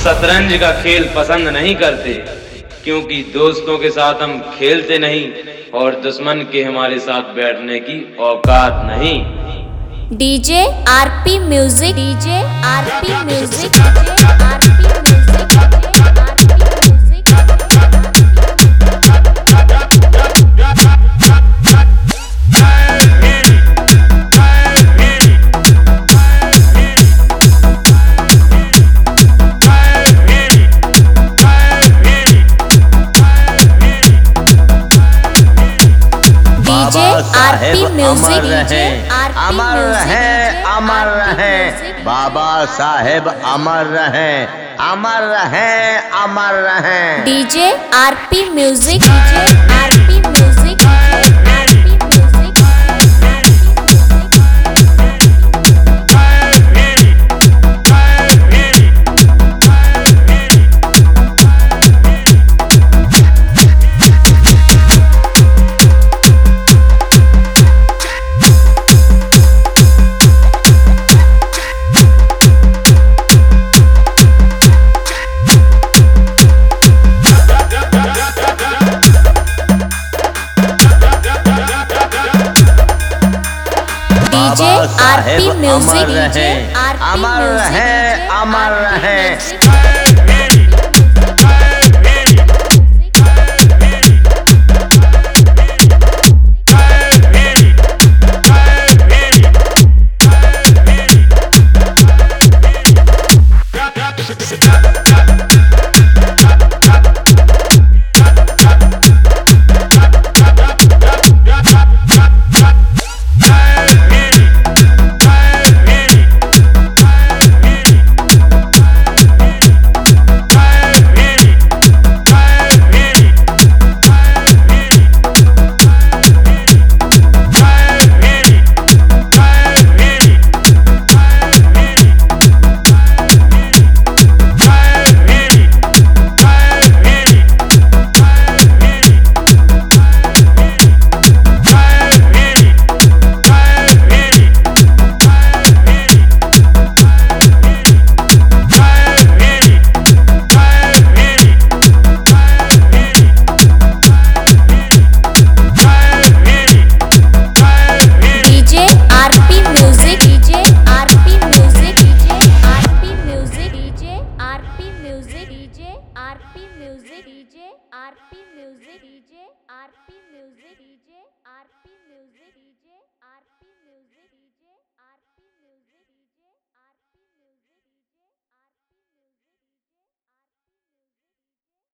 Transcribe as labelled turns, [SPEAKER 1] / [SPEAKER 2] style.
[SPEAKER 1] शतरंज का खेल पसंद नहीं करते, क्योंकि दोस्तों के साथ हम खेलते नहीं और दुश्मन के हमारे साथ बैठने की औकात नहीं।
[SPEAKER 2] DJ RP music, DJ RP music, DJ RP music,
[SPEAKER 3] अमर रहें, अमर रहें, अमर रहें, बाबा साहेब अमर रहें, अमर रहें, अमर रहें।
[SPEAKER 2] DJ RP music, DJ RP music, DJ RP music.
[SPEAKER 3] RP music, अमर रहें, अमर रहें।
[SPEAKER 2] RP music, DJ